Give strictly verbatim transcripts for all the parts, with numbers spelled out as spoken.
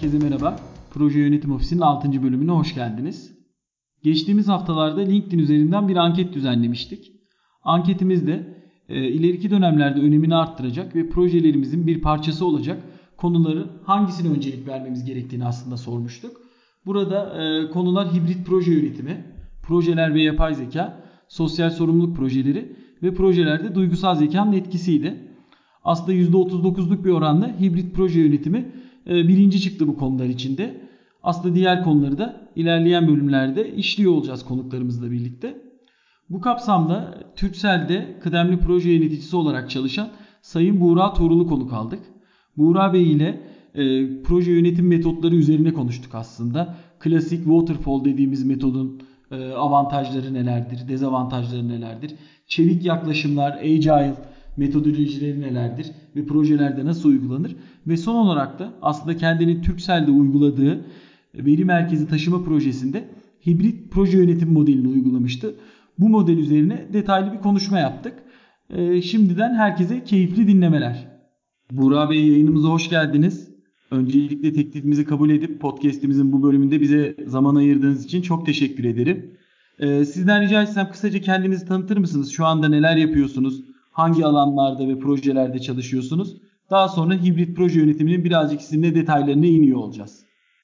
Herkese merhaba. Proje Yönetim Ofisi'nin altıncı bölümüne hoş geldiniz. Geçtiğimiz haftalarda LinkedIn üzerinden bir anket düzenlemiştik. Anketimizde e, ileriki dönemlerde önemini arttıracak ve projelerimizin bir parçası olacak konuları hangisine öncelik vermemiz gerektiğini aslında sormuştuk. Burada e, konular hibrit proje yönetimi, projeler ve yapay zeka, sosyal sorumluluk projeleri ve projelerde duygusal zekanın etkisiydi. Aslında yüzde otuz dokuzluk bir oranla hibrit proje yönetimi birinci çıktı bu konular içinde. Aslında diğer konuları da ilerleyen bölümlerde işliyor olacağız konuklarımızla birlikte. Bu kapsamda Turkcell'de kıdemli proje yöneticisi olarak çalışan Sayın Buğra Tuğrul'u konuk aldık. Buğra Bey ile e, proje yönetim metotları üzerine konuştuk aslında. Klasik waterfall dediğimiz metodun e, avantajları nelerdir, dezavantajları nelerdir? Çevik yaklaşımlar, agile metodolojileri nelerdir ve projelerde nasıl uygulanır? Ve son olarak da aslında kendini Turkcell'de uyguladığı veri merkezi taşıma projesinde hibrit proje yönetim modelini uygulamıştı. Bu model üzerine detaylı bir konuşma yaptık. Ee, şimdiden herkese keyifli dinlemeler. Buğra Bey, yayınımıza hoş geldiniz. Öncelikle teklifimizi kabul edip podcast'imizin bu bölümünde bize zaman ayırdığınız için çok teşekkür ederim. Ee, sizden rica etsem kısaca kendinizi tanıtır mısınız? Şu anda neler yapıyorsunuz? Hangi alanlarda ve projelerde çalışıyorsunuz? Daha sonra hibrit proje yönetiminin birazcık sizinle detaylarına iniyor olacağız.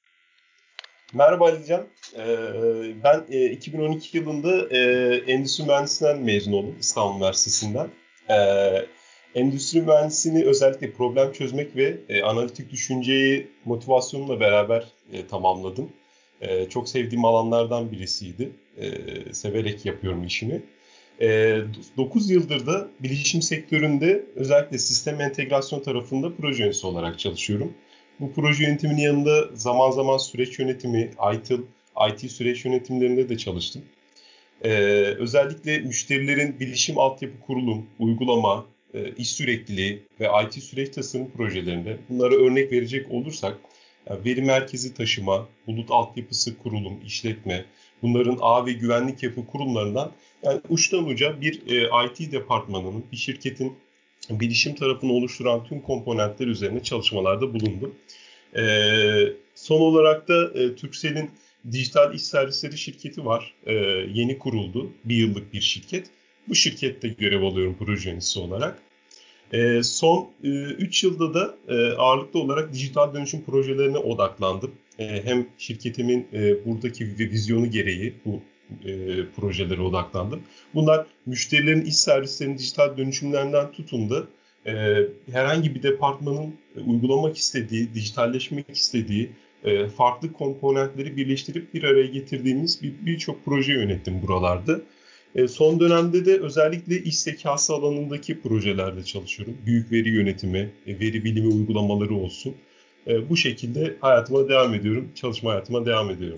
Merhaba Alican. Ee, ben e, iki bin on iki yılında e, Endüstri Mühendisliğinden mezun oldum İstanbul Üniversitesi'nden. Ee, Endüstri Mühendisliğini özellikle problem çözmek ve e, analitik düşünceyi motivasyonla beraber e, tamamladım. E, çok sevdiğim alanlardan birisiydi. E, severek yapıyorum işimi. E, dokuz yıldır da bilişim sektöründe özellikle sistem entegrasyon tarafında proje yöneticisi olarak çalışıyorum. Bu proje yönetiminin yanında zaman zaman süreç yönetimi, I T, I T süreç yönetimlerinde de çalıştım. Ee, özellikle müşterilerin bilişim altyapı kurulum, uygulama, e, iş sürekliliği ve I T süreç tasarım projelerinde bunlara örnek verecek olursak yani veri merkezi taşıma, bulut altyapısı kurulum, işletme, bunların ağ ve güvenlik yapı kurumlarından yani uçtan uca bir e, I T departmanının, bir şirketin bilişim tarafını oluşturan tüm komponentler üzerine çalışmalarda bulundum. Ee, son olarak da e, Turkcell'in dijital iş servisleri şirketi var. Ee, yeni kuruldu. Bir yıllık bir şirket. Bu şirkette görev alıyorum proje yöneticisi olarak. Ee, son üç e, yılda da e, ağırlıklı olarak dijital dönüşüm projelerine odaklandım. E, hem şirketimin e, buradaki vizyonu gereği bu e, projelere odaklandım. Bunlar müşterilerin iş servislerinin dijital dönüşümlerinden tutun da e, herhangi bir departmanın e, uygulamak istediği, dijitalleşmek istediği e, farklı komponentleri birleştirip bir araya getirdiğimiz birçok bir proje yönettim buralarda. E, son dönemde de özellikle iş zekası alanındaki projelerde çalışıyorum. Büyük veri yönetimi, e, veri bilimi uygulamaları olsun. E, bu şekilde hayatıma devam ediyorum, çalışma hayatıma devam ediyorum.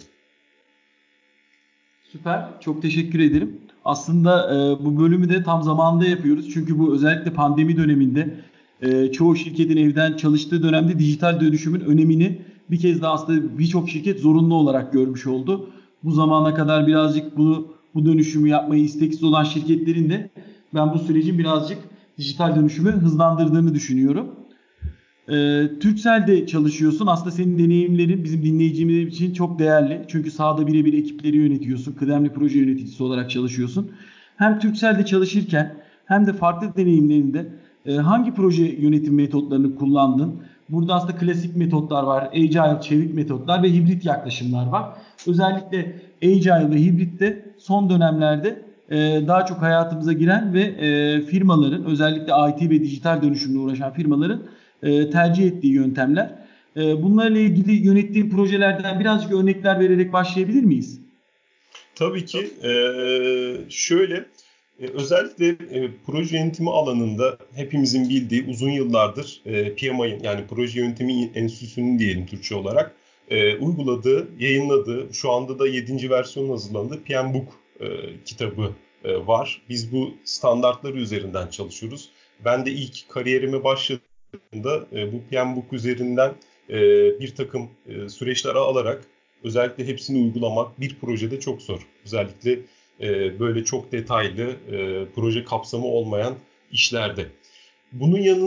Süper, çok teşekkür ederim. Aslında e, bu bölümü de tam zamanında yapıyoruz. Çünkü bu özellikle pandemi döneminde e, çoğu şirketin evden çalıştığı dönemde dijital dönüşümün önemini bir kez daha aslında birçok şirket zorunlu olarak görmüş oldu. Bu zamana kadar birazcık bunu bu dönüşümü yapmayı isteksiz olan şirketlerin de ben bu sürecin birazcık dijital dönüşümü hızlandırdığını düşünüyorum. Ee, Turkcell'de çalışıyorsun. Aslında senin deneyimlerin bizim dinleyicimiz için çok değerli. Çünkü sahada birebir ekipleri yönetiyorsun. Kıdemli proje yöneticisi olarak çalışıyorsun. Hem Turkcell'de çalışırken hem de farklı deneyimlerinde e, hangi proje yönetim metotlarını kullandın? Burada aslında klasik metotlar var. Agile, çevik metotlar ve hibrit yaklaşımlar var. Özellikle Agile ve hibritte son dönemlerde e, daha çok hayatımıza giren ve e, firmaların özellikle I T ve dijital dönüşümle uğraşan firmaların e, tercih ettiği yöntemler. E, bunlarla ilgili yönettiğim projelerden birazcık örnekler vererek başlayabilir miyiz? Tabii ki. Ee, şöyle, e, özellikle e, proje yönetimi alanında hepimizin bildiği uzun yıllardır e, P M I'nin yani Proje Yönetimi Enstitüsü'nün diyelim Türkçe olarak e, uyguladığı, yayınladığı, şu anda da yedinci versiyonun hazırlandığı P M Book e, kitabı e, var. Biz bu standartları üzerinden çalışıyoruz. Ben de ilk kariyerime başladığımda e, bu P M Book üzerinden e, bir takım e, süreçleri alarak özellikle hepsini uygulamak bir projede çok zor. Özellikle e, böyle çok detaylı e, proje kapsamı olmayan işlerde. Bunun yanında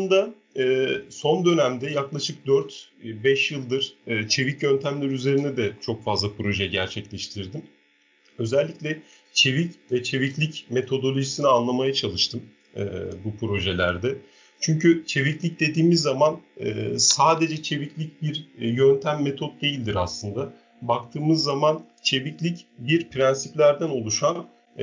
e, son dönemde yaklaşık dört beş yıldır e, çevik yöntemler üzerine de çok fazla proje gerçekleştirdim. Özellikle çevik ve çeviklik metodolojisini anlamaya çalıştım e, bu projelerde. Çünkü çeviklik dediğimiz zaman e, sadece çeviklik bir e, yöntem, metot değildir aslında. Baktığımız zaman çeviklik bir prensiplerden oluşan e,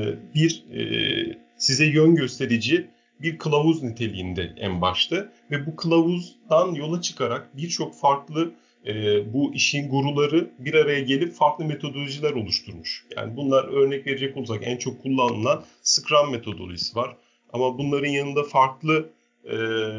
bir e, size yön gösterici bir kılavuz niteliğinde en başta. Ve bu kılavuzdan yola çıkarak birçok farklı e, bu işin guruları bir araya gelip farklı metodolojiler oluşturmuş. Yani bunlar, örnek verecek olursak, en çok kullanılan Scrum metodolojisi var. Ama bunların yanında farklı e,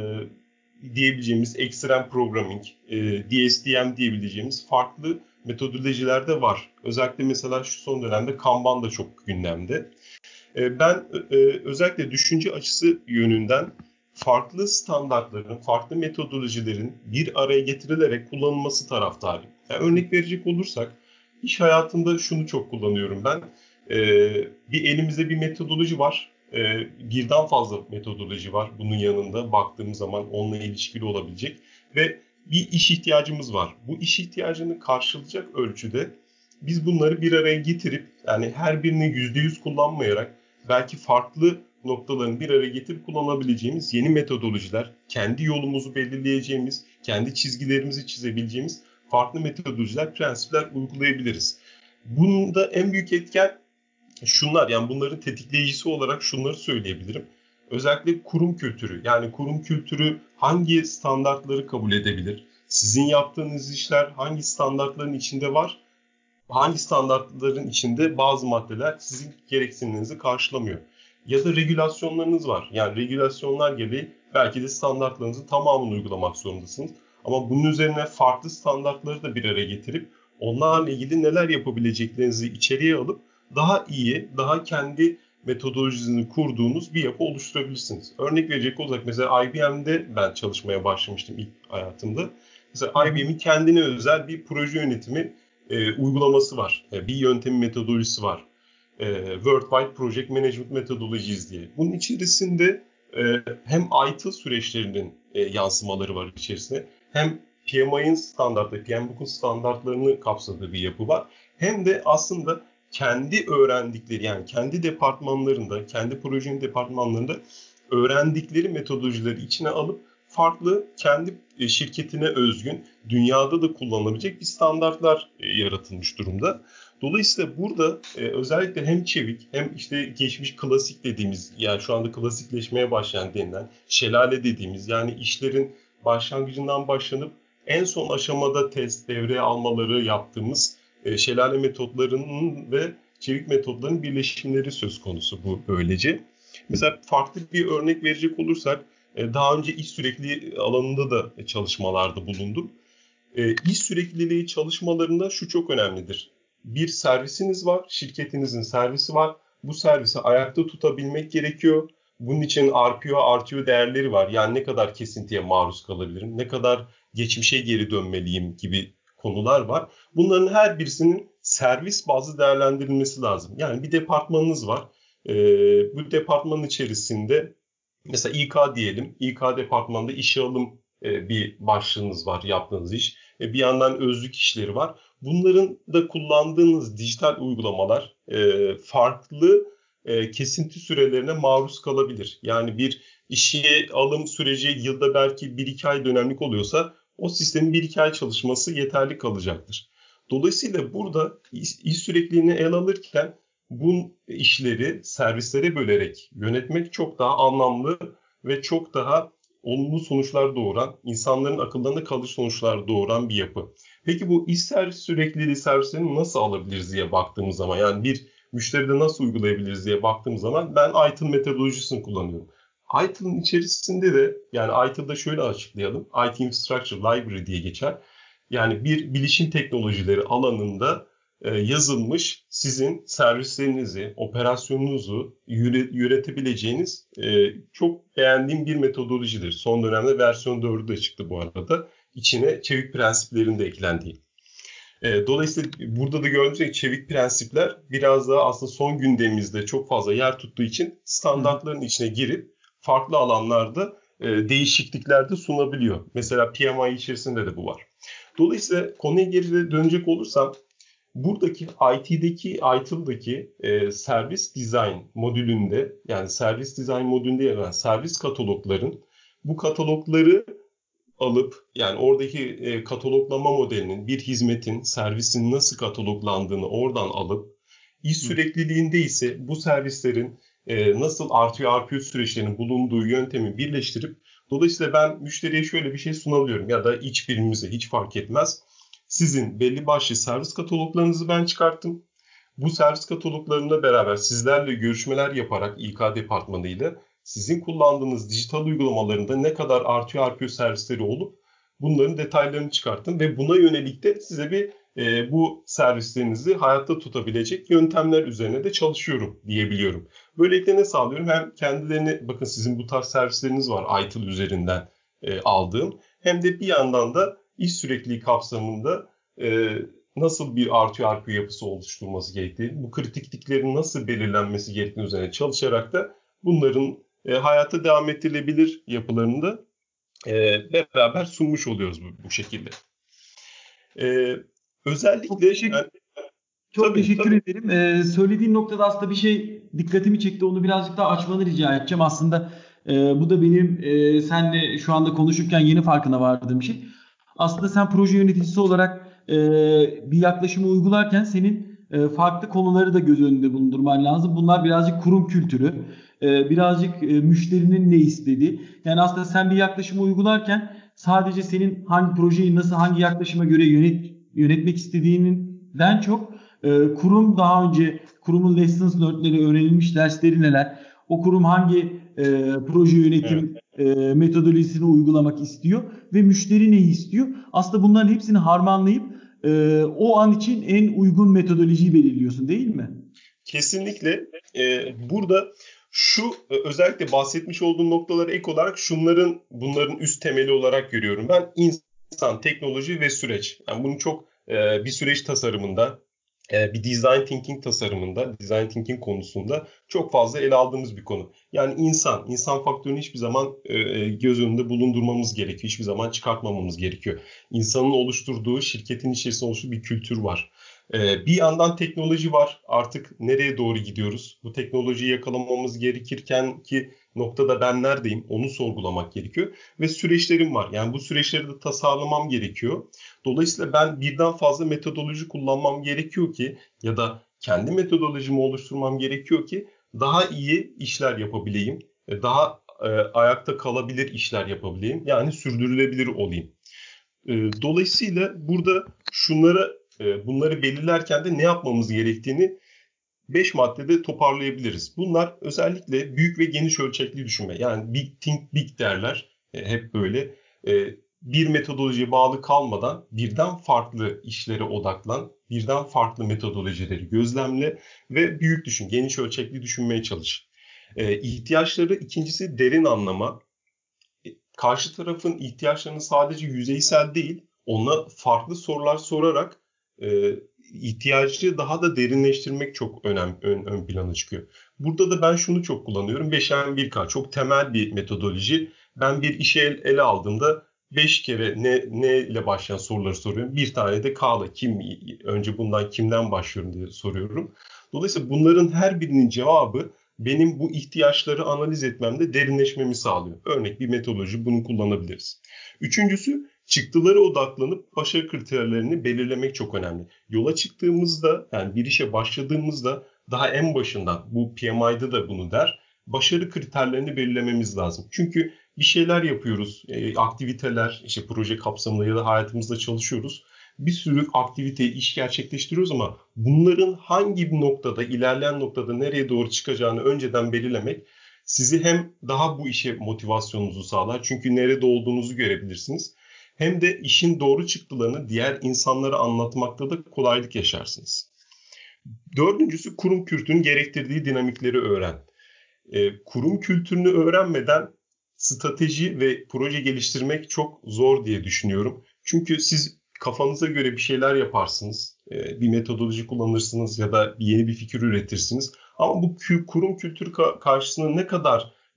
diyebileceğimiz Extreme Programming, e, D S D M diyebileceğimiz farklı metodolojiler de var. Özellikle mesela şu son dönemde Kanban da çok gündemde. E, ben e, özellikle düşünce açısı yönünden farklı standartların, farklı metodolojilerin bir araya getirilerek kullanılması taraftarıyım. Yani örnek verecek olursak, iş hayatında şunu çok kullanıyorum ben. E, bir elimizde bir metodoloji var. E, birden fazla metodoloji var bunun yanında baktığımız zaman onunla ilişkili olabilecek ve bir iş ihtiyacımız var. Bu iş ihtiyacını karşılayacak ölçüde biz bunları bir araya getirip, yani her birini yüzde yüz kullanmayarak belki farklı noktalarını bir araya getirip kullanabileceğimiz yeni metodolojiler, kendi yolumuzu belirleyeceğimiz, kendi çizgilerimizi çizebileceğimiz farklı metodolojiler, prensipler uygulayabiliriz. Bunun da en büyük etken şunlar, yani bunların tetikleyicisi olarak şunları söyleyebilirim. Özellikle kurum kültürü, yani kurum kültürü hangi standartları kabul edebilir? Sizin yaptığınız işler hangi standartların içinde var? Hangi standartların içinde bazı maddeler sizin gereksinimlerinizi karşılamıyor? Ya da regülasyonlarınız var. Yani regülasyonlar gibi belki de standartlarınızın tamamını uygulamak zorundasınız. Ama bunun üzerine farklı standartları da bir araya getirip onlarla ilgili neler yapabileceklerinizi içeriye alıp daha iyi, daha kendi metodolojisini kurduğunuz bir yapı oluşturabilirsiniz. Örnek verecek olursak, mesela I B M'de ben çalışmaya başlamıştım ilk hayatımda. Mesela I B M'in kendine özel bir proje yönetimi e, uygulaması var. E, bir yöntemi, metodolojisi var. E, Worldwide Project Management Methodologies diye. Bunun içerisinde e, hem I T süreçlerinin e, yansımaları var içerisinde. Hem P M I'nin standartları, P M Book'un standartlarını kapsadığı bir yapı var. Hem de aslında kendi öğrendikleri, yani kendi departmanlarında, kendi projenin departmanlarında öğrendikleri metodolojileri içine alıp farklı, kendi şirketine özgün, dünyada da kullanılabilecek bir standartlar yaratılmış durumda. Dolayısıyla burada özellikle hem çevik hem işte geçmiş klasik dediğimiz, yani şu anda klasikleşmeye başlayan denilen şelale dediğimiz, yani işlerin başlangıcından başlanıp en son aşamada test, devreye almaları yaptığımız şelale metotlarının ve çevik metotlarının birleşimleri söz konusu bu böylece. Mesela farklı bir örnek verecek olursak, daha önce iş sürekliliği alanında da çalışmalarda bulundum. İş sürekliliği çalışmalarında şu çok önemlidir. Bir servisiniz var, şirketinizin servisi var. Bu servisi ayakta tutabilmek gerekiyor. Bunun için R P O, R T O değerleri var. Yani ne kadar kesintiye maruz kalabilirim, ne kadar geçmişe geri dönmeliyim gibi konular var. Bunların her birisinin servis bazlı değerlendirilmesi lazım. Yani bir departmanınız var. Bu departmanın içerisinde mesela İK diyelim. İK departmanında işe alım e, bir başlığınız var, yaptığınız iş. E, bir yandan özlük işleri var. Bunların da kullandığınız dijital uygulamalar e, farklı e, kesinti sürelerine maruz kalabilir. Yani bir işe alım süreci yılda belki bir iki ay dönemlik oluyorsa o sistemin bir iki ay çalışması yeterli kalacaktır. Dolayısıyla burada iş, iş sürekliliğini ele alırken bu işleri servislere bölerek yönetmek çok daha anlamlı ve çok daha olumlu sonuçlar doğuran, insanların akıllarında kalıcı sonuçlar doğuran bir yapı. Peki bu iş servis sürekliliği servislerini nasıl alabiliriz diye baktığımız zaman, yani bir müşteride nasıl uygulayabiliriz diye baktığımız zaman ben I T I L metodolojisini kullanıyorum. I T I L'ın içerisinde de, yani I T I L'da şöyle açıklayalım, I T Infrastructure Library diye geçer. Yani bir bilişim teknolojileri alanında yazılmış, sizin servislerinizi, operasyonunuzu yönetebileceğiniz çok beğendiğim bir metodolojidir. Son dönemde versiyon dördü de çıktı bu arada. İçine çevik prensiplerin de eklendiği. Dolayısıyla burada da gördüğünüz gibi çevik prensipler biraz daha aslında son gündemimizde çok fazla yer tuttuğu için standartların içine girip farklı alanlarda e, değişiklikler de sunabiliyor. Mesela P M I içerisinde de bu var. Dolayısıyla konuya geri dönecek olursam buradaki I T'deki, I T L'daki e, servis design modülünde, yani servis design modülünde yer alan servis katalogların bu katalogları alıp, yani oradaki e, kataloglama modelinin bir hizmetin, servisin nasıl kataloglandığını oradan alıp, iş sürekliliğinde ise bu servislerin e, nasıl R T O R P süreçlerinin bulunduğu yöntemi birleştirip, dolayısıyla ben müşteriye şöyle bir şey sunabiliyorum ya da iç birimimize, hiç fark etmez. Sizin belli başlı servis kataloglarınızı ben çıkarttım. Bu servis kataloglarıyla beraber sizlerle görüşmeler yaparak İK departmanıyla sizin kullandığınız dijital uygulamalarında ne kadar R T O R P servisleri olup bunların detaylarını çıkarttım ve buna yönelik de size bir e, bu servislerinizi hayatta tutabilecek yöntemler üzerine de çalışıyorum diyebiliyorum. Böylelikle ne sağlıyorum? Hem kendilerini, bakın sizin bu tarz servisleriniz var I T I L üzerinden e, aldığım, hem de bir yandan da iş sürekliliği kapsamında e, nasıl bir R T O R P yapısı oluşturulması gerektiği, bu kritikliklerin nasıl belirlenmesi gerektiği üzerine çalışarak da bunların e, hayata devam ettirilebilir yapılarını da e, beraber sunmuş oluyoruz bu, bu şekilde. E, özellikle... Çok teşekkür, yani, çok tabii, teşekkür tabii. ederim. Ee, söylediğin noktada aslında bir şey dikkatimi çekti. Onu birazcık daha açmanı rica edeceğim. Aslında e, bu da benim e, seninle şu anda konuşurken yeni farkına vardığım şey. Aslında sen proje yöneticisi olarak e, bir yaklaşımı uygularken senin e, farklı konuları da göz önünde bulundurman lazım. Bunlar birazcık kurum kültürü, e, birazcık e, müşterinin ne istediği. Yani aslında sen bir yaklaşımı uygularken sadece senin hangi projeyi nasıl, hangi yaklaşıma göre yönet, yönetmek istediğinden çok e, kurum daha önce kurumun lessons learned'leri, öğrenilmiş dersleri neler, o kurum hangi e, proje Evet. yönetim e, metodolojisini uygulamak istiyor ve müşteri neyi istiyor. Aslında bunların hepsini harmanlayıp e, o an için en uygun metodolojiyi belirliyorsun, değil mi? Kesinlikle. Ee, burada şu e, özellikle bahsetmiş olduğum noktalara ek olarak şunların, bunların üst temeli olarak görüyorum. Ben insan, teknoloji ve süreç. Yani bunu çok e, bir süreç tasarımında, e, bir design thinking tasarımında, design thinking konusunda çok fazla ele aldığımız bir konu. Yani insan, insan faktörünü hiçbir zaman e, göz önünde bulundurmamız gerekiyor. Hiçbir zaman çıkartmamamız gerekiyor. İnsanın oluşturduğu, şirketin içerisinde oluşturduğu bir kültür var. Ee, bir yandan teknoloji var. Artık nereye doğru gidiyoruz? Bu teknolojiyi yakalamamız gerekirken ki noktada ben neredeyim? Onu sorgulamak gerekiyor. Ve süreçlerim var. Yani bu süreçleri de tasarlamam gerekiyor. Dolayısıyla ben birden fazla metodoloji kullanmam gerekiyor ki, ya da kendi metodolojimi oluşturmam gerekiyor ki daha iyi işler yapabileyim. Daha e, ayakta kalabilir işler yapabileyim. Yani sürdürülebilir olayım. E, dolayısıyla burada şunlara e, bunları belirlerken de ne yapmamız gerektiğini beş maddede toparlayabiliriz. Bunlar özellikle büyük ve geniş ölçekli düşünme. Yani big think big derler. E, hep böyle. E, bir metodolojiye bağlı kalmadan birden farklı işlere odaklan, birden farklı metodolojileri gözlemle ve büyük düşün, geniş ölçekli düşünmeye çalış. E, ihtiyaçları, ikincisi derin anlama. Karşı tarafın ihtiyaçlarını sadece yüzeysel değil, ona farklı sorular sorarak e, ihtiyacı daha da derinleştirmek çok önemli, ön, ön plana çıkıyor. Burada da ben şunu çok kullanıyorum. beş M bir K çok temel bir metodoloji. Ben bir işe el, ele aldığımda beş kere ne, ne ile başlayan soruları soruyorum. Bir tane de K'la, kim, önce bundan kimden başlıyorum diye soruyorum. Dolayısıyla bunların her birinin cevabı benim bu ihtiyaçları analiz etmemde derinleşmemi sağlıyor. Örnek bir metodoloji, bunu kullanabiliriz. Üçüncüsü, çıktılara odaklanıp başarı kriterlerini belirlemek çok önemli. Yola çıktığımızda, yani bir işe başladığımızda daha en başından, bu P M I'da da bunu der, başarı kriterlerini belirlememiz lazım. Çünkü bir şeyler yapıyoruz, e, aktiviteler, işte proje kapsamında ya da hayatımızda çalışıyoruz. Bir sürü aktivite, iş gerçekleştiriyoruz ama bunların hangi bir noktada, ilerleyen noktada nereye doğru çıkacağını önceden belirlemek sizi hem daha bu işe motivasyonunuzu sağlar. Çünkü nerede olduğunuzu görebilirsiniz. Hem de işin doğru çıktılarını diğer insanlara anlatmakta da kolaylık yaşarsınız. Dördüncüsü, kurum kültürünün gerektirdiği dinamikleri öğren. E, kurum kültürünü öğrenmeden strateji ve proje geliştirmek çok zor diye düşünüyorum. Çünkü siz kafanıza göre bir şeyler yaparsınız, e, bir metodoloji kullanırsınız ya da yeni bir fikir üretirsiniz. Ama bu kurum kültürü karşısında ne kadar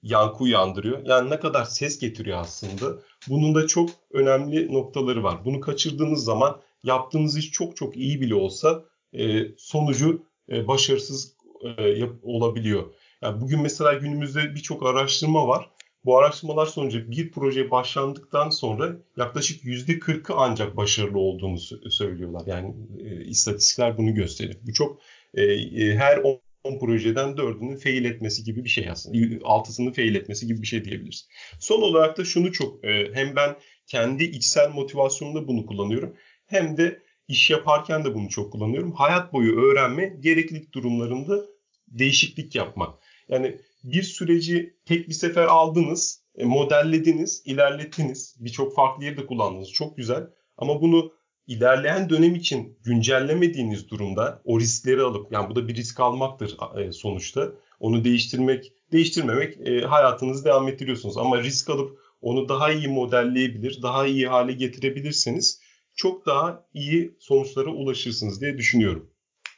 yankı uyandırıyor. Yani ne kadar ses getiriyor aslında. Bunun da çok önemli noktaları var. Bunu kaçırdığınız zaman yaptığınız iş çok çok iyi bile olsa e, sonucu e, başarısız e, yap, olabiliyor. Yani bugün mesela günümüzde birçok araştırma var. Bu araştırmalar sonucu bir proje başlandıktan sonra yaklaşık yüzde kırkı ancak başarılı olduğunu söylüyorlar. Yani e, istatistikler bunu gösteriyor. Bu çok e, e, her on projeden dördünün fail etmesi gibi bir şey aslında. Altısının fail etmesi gibi bir şey diyebiliriz. Son olarak da şunu çok e, hem ben kendi içsel motivasyonumda bunu kullanıyorum hem de iş yaparken de bunu çok kullanıyorum. Hayat boyu öğrenme, gereklilik durumlarında değişiklik yapmak. Yani bir süreci tek bir sefer aldınız, e, modellediniz, ilerlettiniz. Birçok farklı yerde kullandınız. Çok güzel. Ama bunu ilerleyen dönem için güncellemediğiniz durumda o riskleri alıp, yani bu da bir risk almaktır e, sonuçta. Onu değiştirmek, değiştirmemek e, hayatınızı devam ettiriyorsunuz. Ama risk alıp onu daha iyi modelleyebilir, daha iyi hale getirebilirseniz çok daha iyi sonuçlara ulaşırsınız diye düşünüyorum.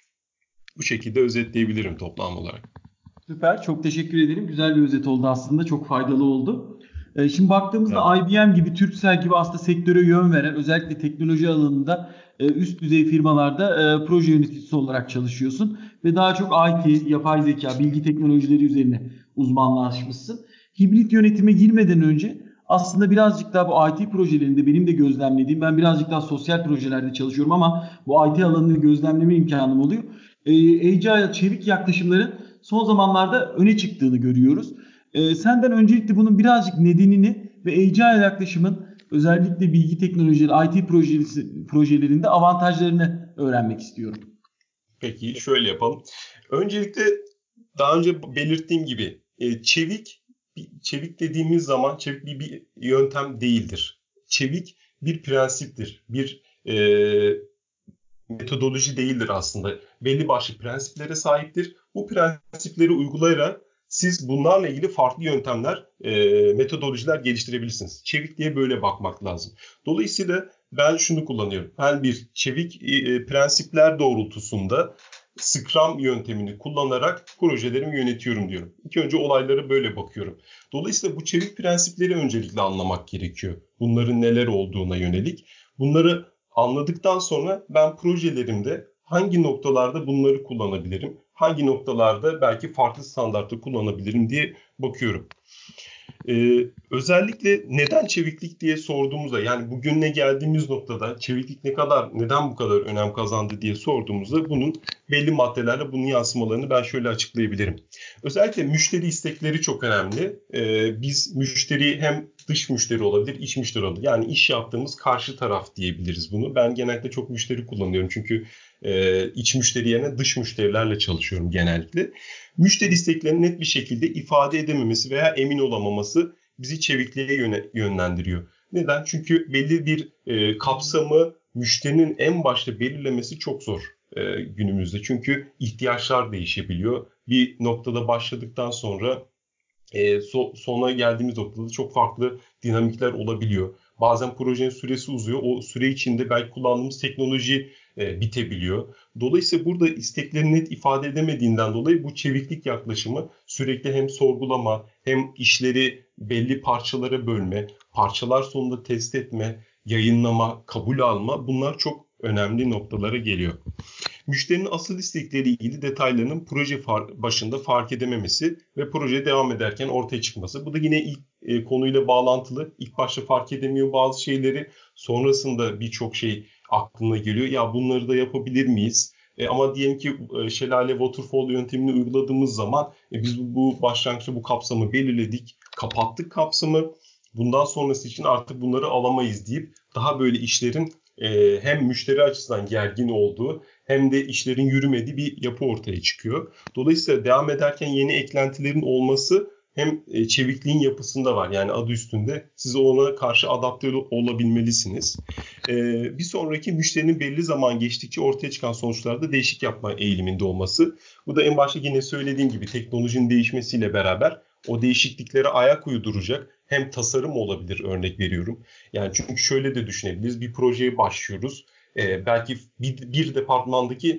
Bu şekilde özetleyebilirim toplam olarak. Süper. Çok teşekkür ederim. Güzel bir özet oldu aslında. Çok faydalı oldu. Ee, Şimdi baktığımızda Yani, I B M gibi, Turkcell gibi aslında sektöre yön veren, özellikle teknoloji alanında e, üst düzey firmalarda e, proje yöneticisi olarak çalışıyorsun. Ve daha çok I T, yapay zeka, bilgi teknolojileri üzerine uzmanlaşmışsın. Hibrit yönetime girmeden önce aslında birazcık daha bu I T projelerinde benim de gözlemlediğim, ben birazcık daha sosyal projelerde çalışıyorum ama bu I T alanını gözlemleme imkanım oluyor. E, Agile, çevik yaklaşımların son zamanlarda öne çıktığını görüyoruz. Ee, senden öncelikle bunun birazcık nedenini ve Agile yaklaşımın özellikle bilgi teknolojileri, I T projesi, projelerinde avantajlarını öğrenmek istiyorum. peki şöyle yapalım. Öncelikle daha önce belirttiğim gibi e, çevik çevik dediğimiz zaman çevik bir, bir yöntem değildir. Çevik bir prensiptir. Bir e, metodoloji değildir aslında. Belli başlı prensiplere sahiptir. Bu prensipleri uygulayarak siz bunlarla ilgili farklı yöntemler, e, metodolojiler geliştirebilirsiniz. Çevik diye böyle bakmak lazım. Dolayısıyla ben şunu kullanıyorum. Ben bir çevik e, prensipler doğrultusunda Scrum yöntemini kullanarak projelerimi yönetiyorum diyorum. İlk önce olaylara böyle bakıyorum. Dolayısıyla bu çevik prensipleri öncelikle anlamak gerekiyor. Bunların neler olduğuna yönelik. Bunları anladıktan sonra ben projelerimde hangi noktalarda bunları kullanabilirim, hangi noktalarda belki farklı standartı kullanabilirim diye bakıyorum. Ee, özellikle neden çeviklik diye sorduğumuzda, yani bugüne geldiğimiz noktada çeviklik ne kadar, neden bu kadar önem kazandı diye sorduğumuzda bunun belli maddelerle bunun yansımalarını ben şöyle açıklayabilirim. Özellikle müşteri istekleri çok önemli. Ee, biz müşteri hem dış müşteri olabilir, iç müşteri olabilir. Yani iş yaptığımız karşı taraf diyebiliriz bunu. Ben genellikle çok müşteri kullanıyorum çünkü e, iç müşteri yerine dış müşterilerle çalışıyorum genellikle. Müşteri isteklerini net bir şekilde ifade edememesi veya emin olamaması bizi çevikliğe yöne, yönlendiriyor. Neden? Çünkü belli bir e, kapsamı müşterinin en başta belirlemesi çok zor e, günümüzde. Çünkü ihtiyaçlar değişebiliyor. Bir noktada başladıktan sonra e, so, sona geldiğimiz noktada çok farklı dinamikler olabiliyor. Bazen projenin süresi uzuyor. O süre içinde belki kullandığımız teknoloji e, bitebiliyor. Dolayısıyla burada istekleri net ifade edemediğinden dolayı bu çeviklik yaklaşımı sürekli hem sorgulama hem işleri belli parçalara bölme, parçalar sonunda test etme, yayınlama, kabul alma, bunlar çok önemli noktalara geliyor. Müşterinin asıl istekleri ilgili detaylarının proje far- başında fark edememesi ve proje devam ederken ortaya çıkması. Bu da yine ilk e, konuyla bağlantılı. İlk başta fark edemiyor bazı şeyleri. Sonrasında birçok şey aklına geliyor. Ya bunları da yapabilir miyiz? E, ama diyelim ki e, şelale waterfall yöntemini uyguladığımız zaman e, biz bu, bu başlangıçta bu kapsamı belirledik. Kapattık kapsamı. Bundan sonrası için artık bunları alamayız deyip daha böyle işlerin e, hem müşteri açısından gergin olduğu hem de işlerin yürümediği bir yapı ortaya çıkıyor. Dolayısıyla devam ederken yeni eklentilerin olması hem çevikliğin yapısında var. Yani adı üstünde siz ona karşı adapte olabilmelisiniz. Bir sonraki müşterinin belli zaman geçtikçe ortaya çıkan sonuçlarda değişik yapma eğiliminde olması. Bu da en başta yine söylediğim gibi teknolojinin değişmesiyle beraber o değişikliklere ayak uyduracak hem tasarım olabilir, örnek veriyorum. Yani çünkü şöyle de düşünebiliriz. Bir projeye başlıyoruz. Ee, belki bir, bir departmandaki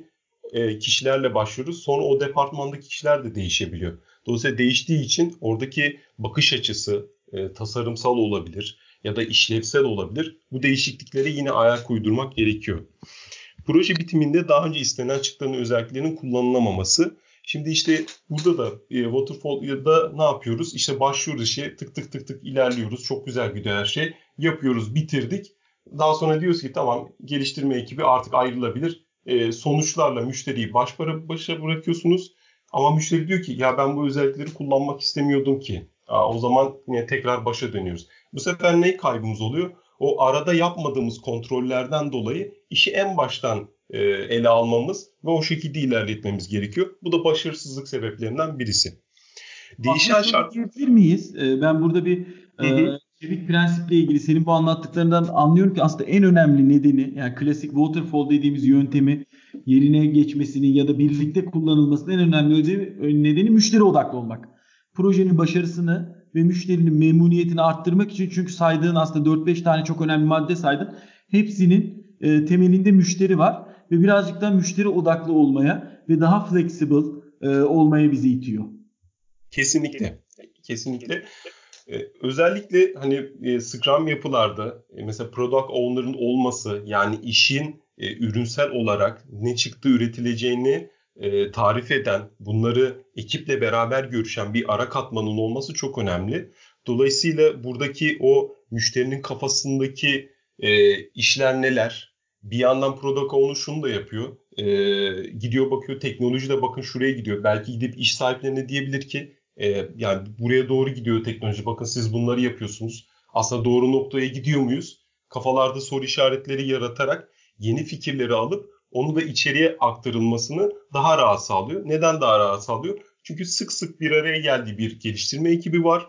e, kişilerle başlıyoruz. Sonra o departmandaki kişiler de değişebiliyor. Dolayısıyla değiştiği için oradaki bakış açısı e, tasarımsal olabilir ya da işlevsel olabilir. Bu değişiklikleri yine ayak uydurmak gerekiyor. Proje bitiminde daha önce istenen çıktıların özelliklerinin kullanılamaması. Şimdi işte burada da e, Waterfall'da ne yapıyoruz? İşte başlıyoruz işe, tık tık tık tık ilerliyoruz. Çok güzel gidiyor her şey. Yapıyoruz, bitirdik. Daha sonra diyoruz ki tamam, geliştirme ekibi artık ayrılabilir. E, sonuçlarla müşteriyi baş başa bırakıyorsunuz. Ama müşteri diyor ki ya ben bu özellikleri kullanmak istemiyordum ki. Aa, o zaman yine tekrar başa dönüyoruz. Bu sefer ne kaybımız oluyor? O arada yapmadığımız kontrollerden dolayı işi en baştan e, ele almamız ve o şekilde ilerletmemiz gerekiyor. Bu da başarısızlık sebeplerinden birisi. Aslında Değişen şöyle şart... diyebilir miyiz? Ee, Ben burada bir Hı e, hı. çevik prensiple ilgili senin bu anlattıklarından anlıyorum ki aslında en önemli nedeni, yani klasik waterfall dediğimiz yöntemi yerine geçmesinin ya da birlikte kullanılmasının en önemli öde- nedeni müşteri odaklı olmak. Projenin başarısını ve müşterinin memnuniyetini arttırmak için, çünkü saydığın aslında dört beş tane çok önemli madde saydın. Hepsinin e, temelinde müşteri var ve birazcık daha müşteri odaklı olmaya ve daha flexible e, olmaya bizi itiyor. Kesinlikle. Kesinlikle. Ee, özellikle hani e, Scrum yapılarda e, mesela Product Owner'ın olması, yani işin e, ürünsel olarak ne çıktı üretileceğini e, tarif eden, bunları ekiple beraber görüşen bir ara katmanın olması çok önemli. Dolayısıyla buradaki o müşterinin kafasındaki e, işler neler? Bir yandan Product Owner şunu da yapıyor. E, gidiyor bakıyor, teknoloji de bakın şuraya gidiyor. Belki gidip iş sahiplerine diyebilir ki ee, yani buraya doğru gidiyor teknoloji. Bakın siz bunları yapıyorsunuz. Aslında doğru noktaya gidiyor muyuz? Kafalarda soru işaretleri yaratarak yeni fikirleri alıp onu da içeriye aktarılmasını daha rahat sağlıyor. Neden daha rahat sağlıyor? Çünkü sık sık bir araya geldiği bir geliştirme ekibi var.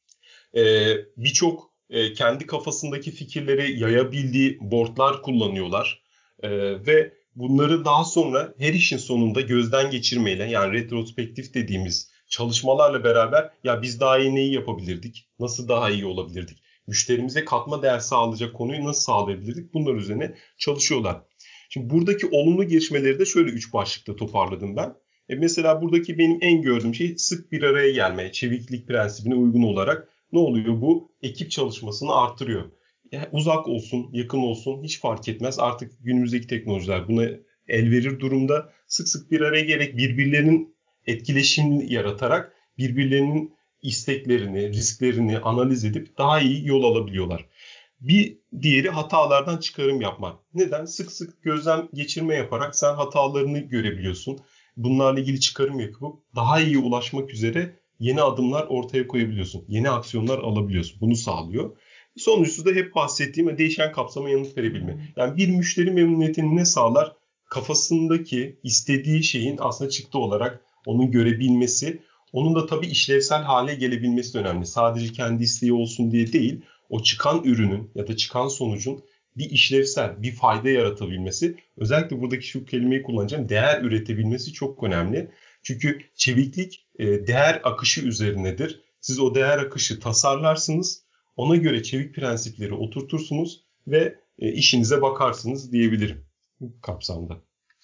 Ee, birçok e, kendi kafasındaki fikirleri yayabildiği boardlar kullanıyorlar. Ee, ve bunları daha sonra her işin sonunda gözden geçirmeyle, yani retrospektif dediğimiz çalışmalarla beraber ya biz daha iyi neyi yapabilirdik, nasıl daha iyi olabilirdik, müşterimize katma değer sağlayacak konuyu nasıl sağlayabilirdik, bunlar üzerine çalışıyorlar. Şimdi buradaki olumlu gelişmeleri de şöyle üç başlıkta toparladım ben. E mesela buradaki benim en gördüğüm şey sık bir araya gelme, çeviklik prensibine uygun olarak ne oluyor bu? Ekip çalışmasını artırıyor. Yani uzak olsun, yakın olsun hiç fark etmez. Artık günümüzdeki teknolojiler buna el verir durumda. Sık sık bir araya gelerek birbirlerinin etkileşimini yaratarak birbirlerinin isteklerini, risklerini analiz edip daha iyi yol alabiliyorlar. Bir diğeri hatalardan çıkarım yapmak. Neden? Sık sık gözlem geçirme yaparak sen hatalarını görebiliyorsun. Bunlarla ilgili çıkarım yapıp daha iyi ulaşmak üzere yeni adımlar ortaya koyabiliyorsun. Yeni aksiyonlar alabiliyorsun. Bunu sağlıyor. Sonuncusu da hep bahsettiğim değişen kapsama yanıt verebilme. Yani bir müşteri memnuniyetini ne sağlar? Kafasındaki istediği şeyin aslında çıktı olarak onun görebilmesi. Onun da tabii işlevsel hale gelebilmesi de önemli. Sadece kendi isteği olsun diye değil, o çıkan ürünün ya da çıkan sonucun bir işlevsel, bir fayda yaratabilmesi, özellikle buradaki şu kelimeyi kullanacağım, değer üretebilmesi çok önemli. Çünkü çeviklik e, değer akışı üzerinedir. Siz o değer akışı tasarlarsınız, ona göre çevik prensipleri oturtursunuz ve e, işinize bakarsınız diyebilirim bu kapsamda.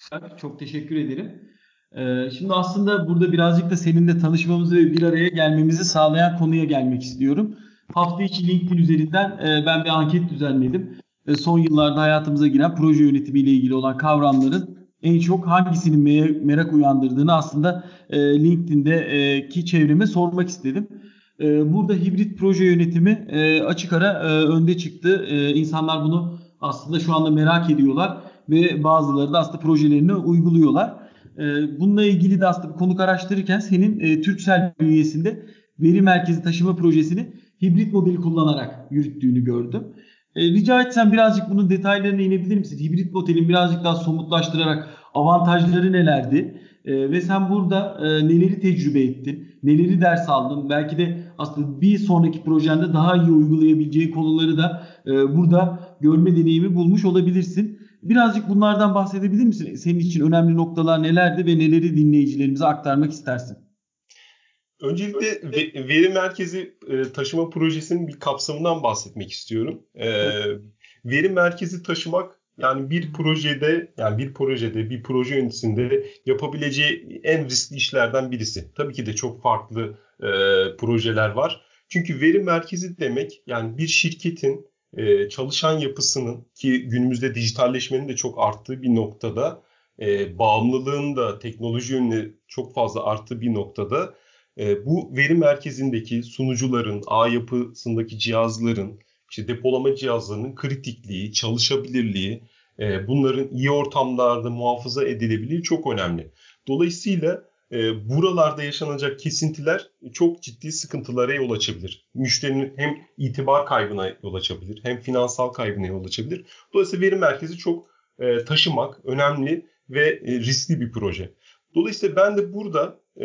Çok teşekkür ederim. Ee, Şimdi aslında burada birazcık da seninle tanışmamızı ve bir araya gelmemizi sağlayan konuya gelmek istiyorum. Hafta içi LinkedIn üzerinden e, ben bir anket düzenledim. E, Son yıllarda hayatımıza giren proje yönetimiyle ilgili olan kavramların en çok hangisinin me- merak uyandırdığını aslında e, LinkedIn'deki çevreme sormak istedim. E, Burada hibrit proje yönetimi e, açık ara e, önde çıktı. E, İnsanlar bunu aslında şu anda merak ediyorlar ve bazıları da aslında projelerini uyguluyorlar. Ee, Bununla ilgili de aslında bir konuk araştırırken senin e, Turkcell bünyesinde veri merkezi taşıma projesini hibrit modeli kullanarak yürüttüğünü gördüm. E, rica etsem birazcık bunun detaylarına inebilir misin? Hibrit modelin birazcık daha somutlaştırarak avantajları nelerdi? E, ve sen burada e, neleri tecrübe ettin? Neleri ders aldın? Belki de aslında bir sonraki projende daha iyi uygulayabileceğin konuları da e, burada görme deneyimi bulmuş olabilirsin. Birazcık bunlardan bahsedebilir misin? Senin için önemli noktalar nelerdi ve neleri dinleyicilerimize aktarmak istersin? Öncelikle ve- veri merkezi e, taşıma projesinin bir kapsamından bahsetmek istiyorum. E, veri merkezi taşımak Yani bir projede, yani bir projede, bir proje yöneticisinde yapabileceği en riskli işlerden birisi. Tabii ki de çok farklı e, projeler var. Çünkü veri merkezi demek, yani bir şirketin e, çalışan yapısının, ki günümüzde dijitalleşmenin de çok arttığı bir noktada, e, bağımlılığın da teknoloji yönüne çok fazla arttığı bir noktada, e, bu veri merkezindeki sunucuların, ağ yapısındaki cihazların, işte depolama cihazlarının kritikliği, çalışabilirliği, e, bunların iyi ortamlarda muhafaza edilebilirliği çok önemli. Dolayısıyla e, buralarda yaşanacak kesintiler çok ciddi sıkıntılara yol açabilir. Müşterinin hem itibar kaybına yol açabilir, hem finansal kaybına yol açabilir. Dolayısıyla veri merkezi çok e, taşımak önemli ve e, riskli bir proje. Dolayısıyla ben de burada e,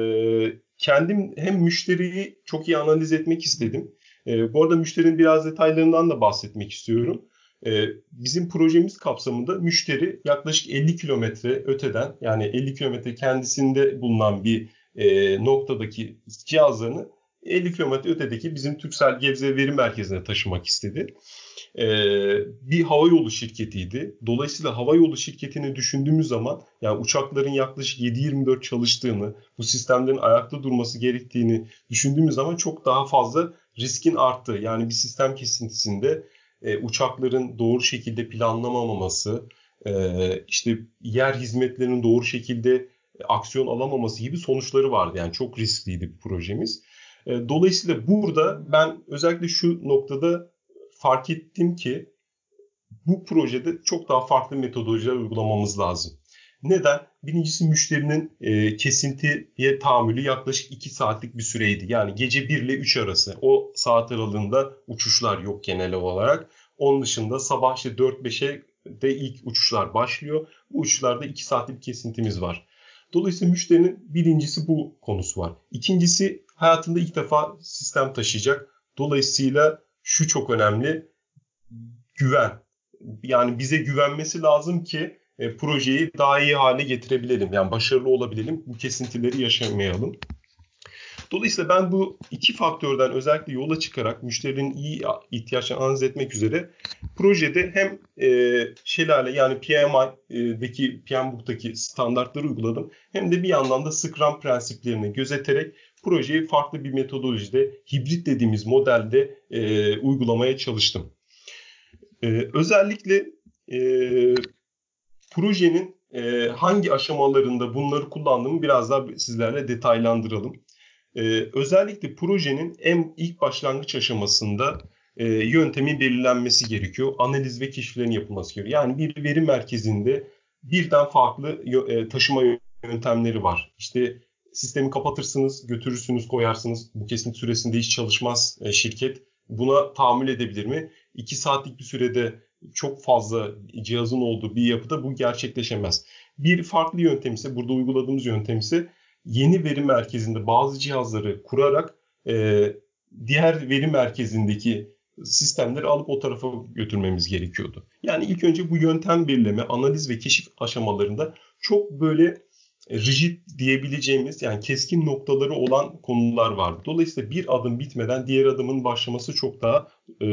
kendim hem müşteriyi çok iyi analiz etmek istedim. E, bu arada müşterinin biraz detaylarından da bahsetmek istiyorum. E, bizim projemiz kapsamında müşteri yaklaşık elli kilometre öteden, yani elli kilometre kendisinde bulunan bir e, noktadaki cihazlarını elli kilometre ötedeki bizim Turkcell Gebze Veri Merkezi'ne taşımak istedi. Ee, bir havayolu şirketiydi. Dolayısıyla havayolu şirketini düşündüğümüz zaman, yani uçakların yaklaşık yedi yirmi dört çalıştığını, bu sistemlerin ayakta durması gerektiğini düşündüğümüz zaman çok daha fazla riskin arttığı, yani bir sistem kesintisinde e, uçakların doğru şekilde planlamaması, e, işte yer hizmetlerinin doğru şekilde e, aksiyon alamaması gibi sonuçları vardı. Yani çok riskliydi bu projemiz. E, dolayısıyla burada ben özellikle şu noktada fark ettim ki bu projede çok daha farklı metodolojiler uygulamamız lazım. Neden? Birincisi, müşterinin e, kesintiye tahammülü yaklaşık iki saatlik bir süreydi. Yani gece bir ile üç arası. O saat aralığında uçuşlar yok genel olarak. Onun dışında sabah işte dört beşe de ilk uçuşlar başlıyor. Bu uçuşlarda iki saatlik bir kesintimiz var. Dolayısıyla müşterinin birincisi bu konusu var. İkincisi, hayatında ilk defa sistem taşıyacak. Dolayısıyla şu çok önemli: güven. Yani bize güvenmesi lazım ki e, projeyi daha iyi hale getirebilelim. Yani başarılı olabilelim. Bu kesintileri yaşamayalım. Dolayısıyla ben bu iki faktörden özellikle yola çıkarak müşterinin iyi ihtiyaçlarını analiz etmek üzere projede hem e, Şelale, yani P M I'deki, P M Book'taki standartları uyguladım. Hem de bir yandan da Scrum prensiplerini gözeterek projeyi farklı bir metodolojide, hibrit dediğimiz modelde e, uygulamaya çalıştım. Ee, özellikle e, projenin e, hangi aşamalarında bunları kullandığımı biraz daha sizlerle detaylandıralım. Ee, özellikle projenin en ilk başlangıç aşamasında e, yöntemin belirlenmesi gerekiyor. Analiz ve keşiflerin yapılması gerekiyor. Yani bir veri merkezinde birden farklı e, taşıma yöntemleri var. İşte sistemi kapatırsınız, götürürsünüz, koyarsınız. Bu kesinti süresinde hiç çalışmaz e, şirket. Buna tahammül edebilir mi? iki saatlik bir sürede çok fazla cihazın olduğu bir yapıda bu gerçekleşemez. Bir farklı yöntem ise, burada uyguladığımız yöntem ise, yeni veri merkezinde bazı cihazları kurarak e, diğer veri merkezindeki sistemleri alıp o tarafa götürmemiz gerekiyordu. Yani ilk önce bu yöntem belirleme, analiz ve keşif aşamalarında çok böyle rigid diyebileceğimiz, yani keskin noktaları olan konular vardı. Dolayısıyla bir adım bitmeden diğer adımın başlaması çok daha e,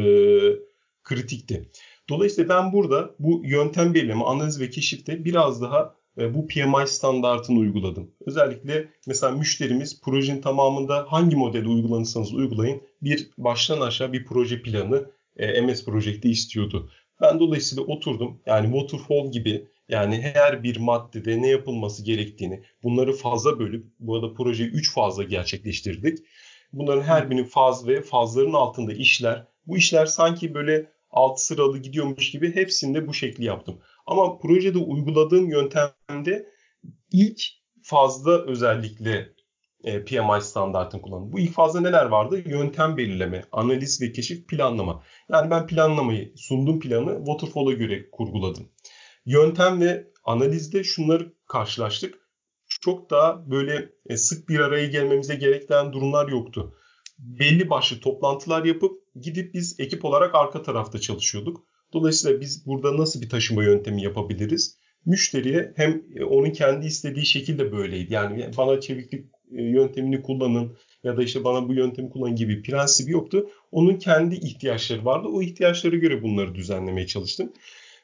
kritikti. Dolayısıyla ben burada bu yöntem belirleme, analiz ve keşifte biraz daha e, bu P M I standartını uyguladım. Özellikle mesela müşterimiz projenin tamamında hangi modeli uygulanırsanız uygulayın bir baştan aşağı bir proje planı e, M S Project'te istiyordu. Ben dolayısıyla oturdum, yani waterfall gibi, yani her bir maddede ne yapılması gerektiğini, bunları faza bölüp, bu arada projeyi üç fazla gerçekleştirdik. Bunların her birinin faz ve fazların altında işler. Bu işler sanki böyle alt sıralı gidiyormuş gibi hepsini de bu şekli yaptım. Ama projede uyguladığım yöntemde ilk fazla özellikle e, P M I standartını kullandım. Bu ilk fazla neler vardı? Yöntem belirleme, analiz ve keşif, planlama. Yani ben planlamayı, sunduğum planı waterfall'a göre kurguladım. Yöntem ve analizde şunları karşılaştık. Çok daha böyle e, sık bir araya gelmemize gerektiren durumlar yoktu. Belli başlı toplantılar yapıp gidip biz ekip olarak arka tarafta çalışıyorduk. Dolayısıyla biz burada nasıl bir taşıma yöntemi yapabiliriz? Müşteriye hem onun kendi istediği şekilde böyleydi. Yani bana çeviklik yöntemini kullanın ya da işte bana bu yöntemi kullanın gibi bir prensibi yoktu. Onun kendi ihtiyaçları vardı. O ihtiyaçlara göre bunları düzenlemeye çalıştım.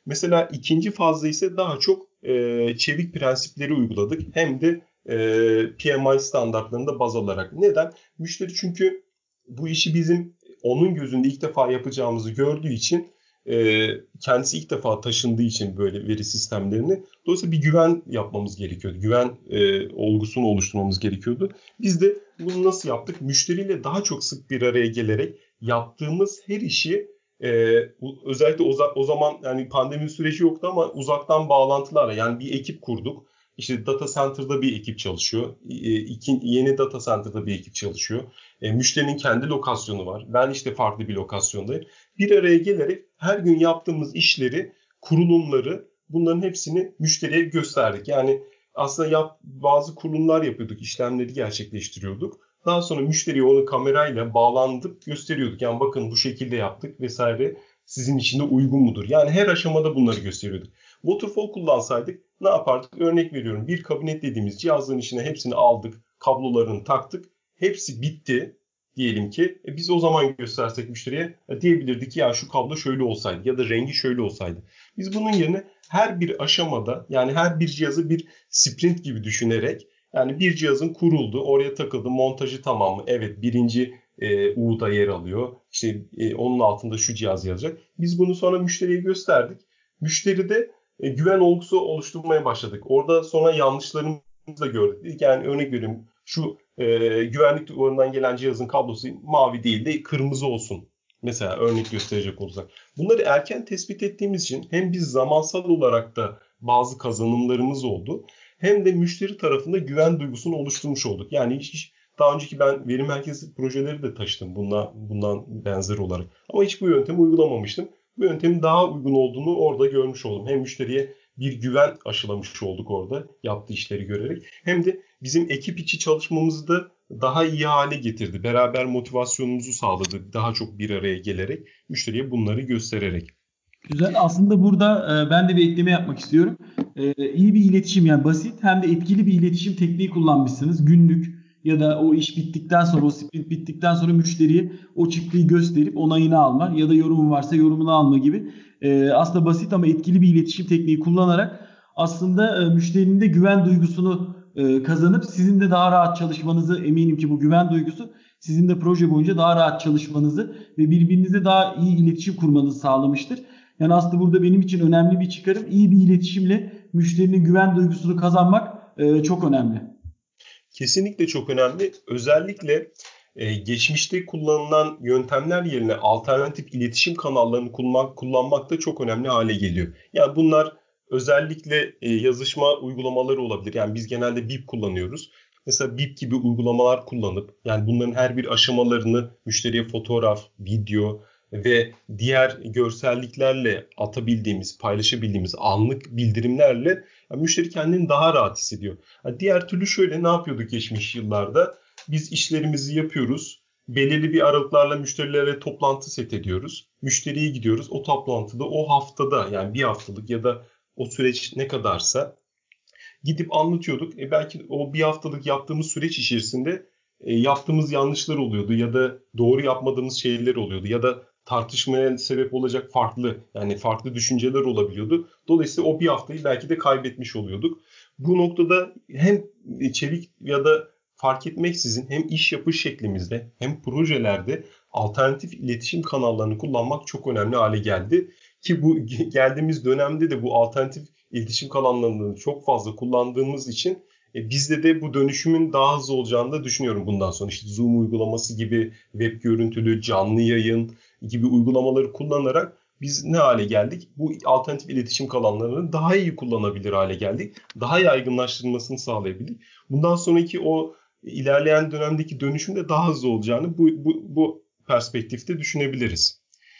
Mesela ikinci fazda ise daha çok e, çevik prensipleri uyguladık. Hem de e, P M I standartlarında baz alarak. Neden? Müşteri çünkü bu işi bizim onun gözünde ilk defa yapacağımızı gördüğü için, e, kendisi ilk defa taşındığı için böyle veri sistemlerini, dolayısıyla bir güven yapmamız gerekiyordu. Güven e, olgusunu oluşturmamız gerekiyordu. Biz de bunu nasıl yaptık? Müşteriyle daha çok sık bir araya gelerek yaptığımız her işi, e, özellikle o, o zaman yani pandemi süreci yoktu ama uzaktan bağlantılarla, yani bir ekip kurduk. İşte data center'da bir ekip çalışıyor. E, iki, yeni data center'da bir ekip çalışıyor. E, müşterinin kendi lokasyonu var. Ben işte farklı bir lokasyondayım. Bir araya gelerek her gün yaptığımız işleri, kurulumları, bunların hepsini müşteriye gösterdik. Yani aslında yap, bazı kurulumlar yapıyorduk, işlemleri gerçekleştiriyorduk. Daha sonra müşteriye onu kamerayla bağlandıp gösteriyorduk. Yani bakın bu şekilde yaptık vesaire, sizin için de uygun mudur? Yani her aşamada bunları gösteriyorduk. Waterfall kullansaydık ne yapardık? Örnek veriyorum, bir kabinet dediğimiz cihazların içine hepsini aldık, kablolarını taktık. Hepsi bitti diyelim ki. E biz o zaman göstersek müşteriye, e diyebilirdik ki ya şu kablo şöyle olsaydı ya da rengi şöyle olsaydı. Biz bunun yerine her bir aşamada, yani her bir cihazı bir sprint gibi düşünerek, yani bir cihazın kuruldu, oraya takıldı, montajı tamam mı? Evet, birinci e, U'da yer alıyor. İşte e, onun altında şu cihaz yazacak. Biz bunu sonra müşteriye gösterdik. Müşteride e, güven olgusu oluşturmaya başladık. Orada sonra yanlışlarımızı da gördük. Yani örnek veriyorum, şu e, güvenlik duvarından gelen cihazın kablosu mavi değil de kırmızı olsun. Mesela örnek gösterecek olursak. Bunları erken tespit ettiğimiz için hem biz zamansal olarak da bazı kazanımlarımız oldu, hem de müşteri tarafında güven duygusunu oluşturmuş olduk. Yani hiç, hiç daha önceki ben veri merkezi projeleri de taşıdım bundan, bundan benzer olarak. Ama hiç bu yöntemi uygulamamıştım. Bu yöntemin daha uygun olduğunu orada görmüş oldum. Hem müşteriye bir güven aşılamış olduk orada yaptığı işleri görerek. Hem de bizim ekip içi çalışmamızı da daha iyi hale getirdi. Beraber motivasyonumuzu sağladı. Daha çok bir araya gelerek, müşteriye bunları göstererek. Güzel. Aslında burada e, ben de bir ekleme yapmak istiyorum. E, iyi bir iletişim, yani basit hem de etkili bir iletişim tekniği kullanmışsınız. Günlük ya da o iş bittikten sonra, o sprint bittikten sonra müşteriye o çıktığı gösterip onayını alma ya da yorumun varsa yorumunu alma gibi e, aslında basit ama etkili bir iletişim tekniği kullanarak aslında e, müşterinin de güven duygusunu e, kazanıp sizin de daha rahat çalışmanızı, eminim ki bu güven duygusu sizin de proje boyunca daha rahat çalışmanızı ve birbirinizle daha iyi iletişim kurmanızı sağlamıştır. Yani aslında burada benim için önemli bir çıkarım. İyi bir iletişimle müşterinin güven duygusunu kazanmak e, çok önemli. Kesinlikle çok önemli. Özellikle e, geçmişte kullanılan yöntemler yerine alternatif iletişim kanallarını kullanmak, kullanmak da çok önemli hale geliyor. Yani bunlar özellikle e, yazışma uygulamaları olabilir. Yani biz genelde B I P kullanıyoruz. Mesela B I P gibi uygulamalar kullanıp, yani bunların her bir aşamalarını müşteriye fotoğraf, video ve diğer görselliklerle atabildiğimiz, paylaşabildiğimiz anlık bildirimlerle, yani müşteri kendini daha rahat hissediyor. Diğer türlü şöyle ne yapıyorduk geçmiş yıllarda? Biz işlerimizi yapıyoruz. Belirli bir aralıklarla müşterilere toplantı set ediyoruz. Müşteriye gidiyoruz. O toplantıda o haftada, yani bir haftalık ya da o süreç ne kadarsa gidip anlatıyorduk. E belki o bir haftalık yaptığımız süreç içerisinde e, yaptığımız yanlışlar oluyordu ya da doğru yapmadığımız şeyler oluyordu ya da tartışmaya sebep olacak farklı, yani farklı düşünceler olabiliyordu. Dolayısıyla o bir haftayı belki de kaybetmiş oluyorduk. Bu noktada hem çevik ya da fark etmeksizin hem iş yapış şeklimizde hem projelerde alternatif iletişim kanallarını kullanmak çok önemli hale geldi. Ki bu geldiğimiz dönemde de bu alternatif iletişim kanallarını çok fazla kullandığımız için e, bizde de bu dönüşümün daha hızlı olacağını da düşünüyorum bundan sonra. İşte Zoom uygulaması gibi web görüntülü, canlı yayın gibi uygulamaları kullanarak biz ne hale geldik? Bu alternatif iletişim kanallarını daha iyi kullanabilir hale geldik. Daha yaygınlaştırılmasını sağlayabildik. Bundan sonraki o ilerleyen dönemdeki dönüşüm de daha hızlı olacağını bu, bu, bu perspektifte düşünebiliriz.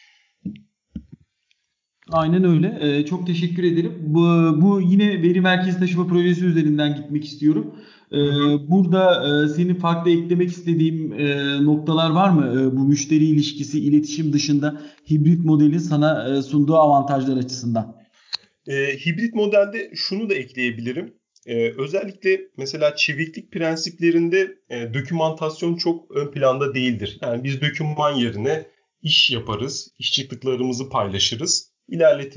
Aynen öyle. Ee, çok teşekkür ederim. Bu, bu yine veri merkezi taşıma projesi üzerinden gitmek istiyorum. Ee, Hı hı. burada e, senin farklı eklemek istediğin e, noktalar var mı? E, bu müşteri ilişkisi, iletişim dışında hibrit modelin sana e, sunduğu avantajlar açısından. E, hibrit modelde şunu da ekleyebilirim. E, özellikle mesela çeviklik prensiplerinde e, dokümantasyon çok ön planda değildir. Yani biz doküman yerine iş yaparız, iş çıktılarımızı paylaşırız, ilerletiriz.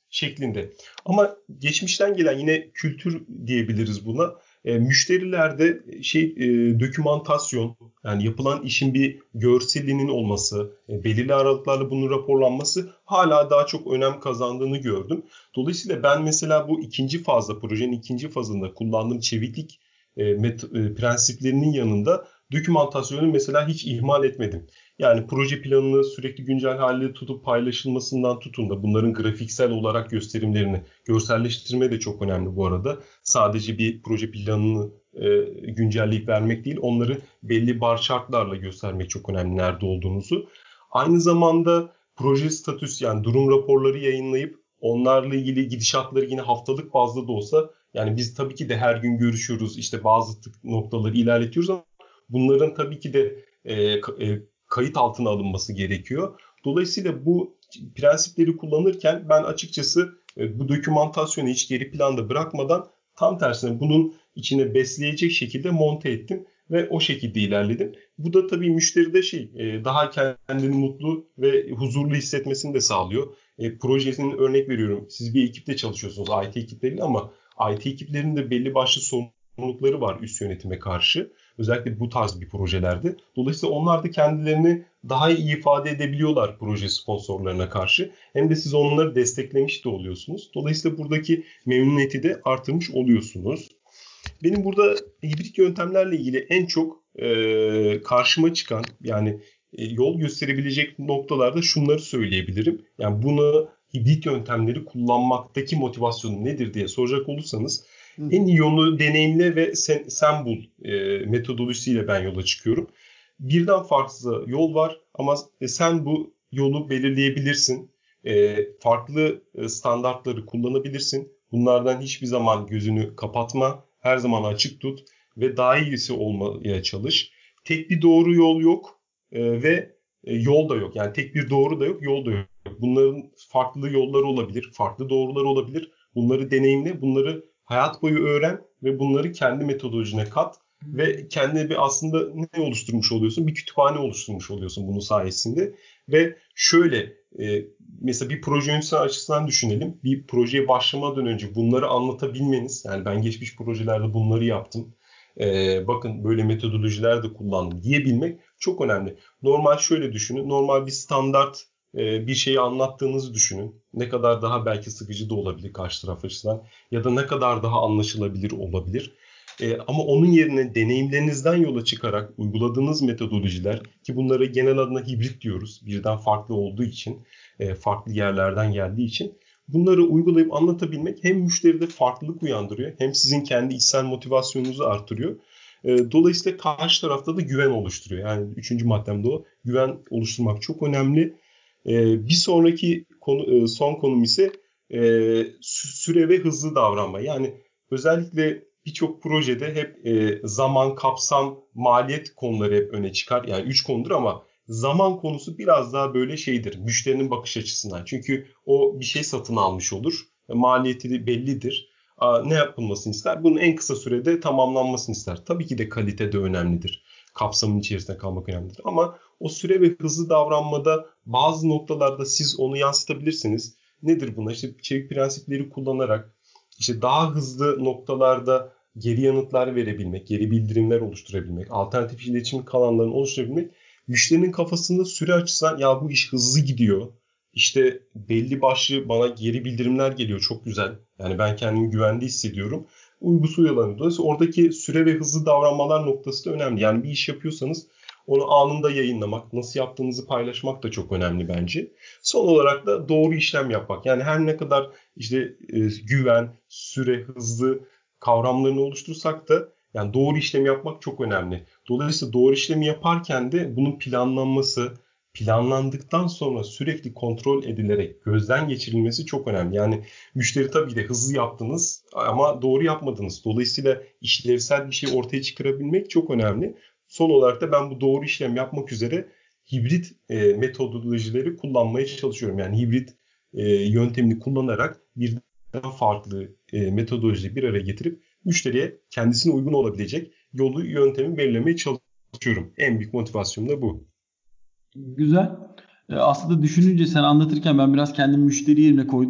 şeklinde. Ama geçmişten gelen yine kültür diyebiliriz buna. E, müşterilerde şey e, dokümantasyon, yani yapılan işin bir görselinin olması, e, belirli aralıklarla bunun raporlanması hala daha çok önem kazandığını gördüm. Dolayısıyla ben mesela bu ikinci fazda, projenin ikinci fazında kullandığım çeviklik e, met- e, prensiplerinin yanında dokümantasyonu mesela hiç ihmal etmedim. Yani proje planını sürekli güncel halde tutup paylaşılmasından tutun da bunların grafiksel olarak gösterimlerini, görselleştirme de çok önemli bu arada. Sadece bir proje planını e, güncelleyip vermek değil, onları belli bar chartlarla göstermek çok önemli nerede olduğunuzu. Aynı zamanda proje statüs, yani durum raporları yayınlayıp onlarla ilgili gidişatları yine haftalık bazda da olsa, yani biz tabii ki de her gün görüşüyoruz, işte bazı tık noktaları ilerletiyoruz ama bunların tabii ki de e, e, kayıt altına alınması gerekiyor. Dolayısıyla bu prensipleri kullanırken ben açıkçası e, bu dokümantasyonu hiç geri planda bırakmadan tam tersine bunun içine besleyecek şekilde monte ettim ve o şekilde ilerledim. Bu da tabii müşteride şey e, daha kendini mutlu ve huzurlu hissetmesini de sağlıyor. E, projesinin örnek veriyorum. Siz bir ekipte çalışıyorsunuz, I T ekipleriyle, ama I T ekiplerinin de belli başlı sorumlulukları var üst yönetime karşı. Özellikle bu tarz bir projelerde. Dolayısıyla onlar da kendilerini daha iyi ifade edebiliyorlar proje sponsorlarına karşı. Hem de siz onları desteklemiş de oluyorsunuz. Dolayısıyla buradaki memnuniyeti de artırmış oluyorsunuz. Benim burada hibrit yöntemlerle ilgili en çok e, karşıma çıkan, yani e, yol gösterebilecek noktalarda şunları söyleyebilirim. Yani bunu, hibrit yöntemleri kullanmaktaki motivasyonu nedir diye soracak olursanız, Hı. en iyi yolu deneyimle ve sen, sen bul e, metodolojisiyle ben yola çıkıyorum. Birden farklı yol var ama sen bu yolu belirleyebilirsin. E, farklı standartları kullanabilirsin. Bunlardan hiçbir zaman gözünü kapatma. Her zaman açık tut ve daha iyisi olmaya çalış. Tek bir doğru yol yok e, ve e, yol da yok. Yani tek bir doğru da yok, yol da yok. Bunların farklı yolları olabilir, farklı doğruları olabilir. Bunları deneyimle, bunları hayat boyu öğren ve bunları kendi metodolojine kat. Ve kendine bir aslında ne oluşturmuş oluyorsun? Bir kütüphane oluşturmuş oluyorsun bunun sayesinde. Ve şöyle, e, mesela bir proje yöneticisi açısından düşünelim. Bir projeye başlamadan önce bunları anlatabilmeniz, yani ben geçmiş projelerde bunları yaptım, e, bakın böyle metodolojiler de kullandım diyebilmek çok önemli. Normal şöyle düşünün, normal bir standart e, bir şeyi anlattığınızı düşünün. Ne kadar daha belki sıkıcı da olabilir karşı taraf açısından, ya da ne kadar daha anlaşılabilir olabilir. E, ama onun yerine deneyimlerinizden yola çıkarak uyguladığınız metodolojiler, ki bunlara genel adına hibrit diyoruz, birden farklı olduğu için, e, farklı yerlerden geldiği için, bunları uygulayıp anlatabilmek hem müşteride farklılık uyandırıyor, hem sizin kendi içsel motivasyonunuzu artırıyor. E, dolayısıyla karşı tarafta da güven oluşturuyor. Yani üçüncü maddem de o. Güven oluşturmak çok önemli. E, bir sonraki konu, e, son konum ise e, süre ve hızlı davranma. Yani özellikle birçok projede hep e, zaman, kapsam, maliyet konuları hep öne çıkar. Yani üç konudur ama zaman konusu biraz daha böyle şeydir, müşterinin bakış açısından. Çünkü o bir şey satın almış olur. Maliyeti de bellidir. Aa, ne yapılmasını ister? Bunun en kısa sürede tamamlanmasını ister. Tabii ki de kalite de önemlidir. Kapsamın içerisinde kalmak önemlidir. Ama o süre ve hızlı davranmada bazı noktalarda siz onu yansıtabilirsiniz. Nedir buna? İşte çevik prensipleri kullanarak, işte daha hızlı noktalarda geri yanıtlar verebilmek, geri bildirimler oluşturabilmek, alternatif iletişim kanallarını oluşturabilmek, müşterinin kafasında süre açısından ya bu iş hızlı gidiyor, İşte belli başlı bana geri bildirimler geliyor, çok güzel. Yani ben kendimi güvende hissediyorum. Uygusu uyalanıyor. Dolayısıyla oradaki süre ve hızlı davranmalar noktası da önemli. Yani bir iş yapıyorsanız onu anında yayınlamak, nasıl yaptığınızı paylaşmak da çok önemli bence. Son olarak da doğru işlem yapmak. Yani her ne kadar işte e, güven, süre, hızlı kavramlarını oluştursak da yani doğru işlem yapmak çok önemli. Dolayısıyla doğru işlemi yaparken de bunun planlanması, planlandıktan sonra sürekli kontrol edilerek gözden geçirilmesi çok önemli. Yani müşteri tabii de hızlı yaptınız ama doğru yapmadınız. Dolayısıyla işlevsel bir şey ortaya çıkarabilmek çok önemli. Son olarak da ben bu doğru işlem yapmak üzere hibrit e, metodolojileri kullanmaya çalışıyorum. Yani hibrit e, yöntemini kullanarak birden farklı e, metodolojiyi bir araya getirip müşteriye kendisine uygun olabilecek yolu, yöntemi belirlemeye çalışıyorum. En büyük motivasyonum da bu. Güzel. E, Aslında düşününce sen anlatırken ben biraz kendimi müşteri yerine koydum.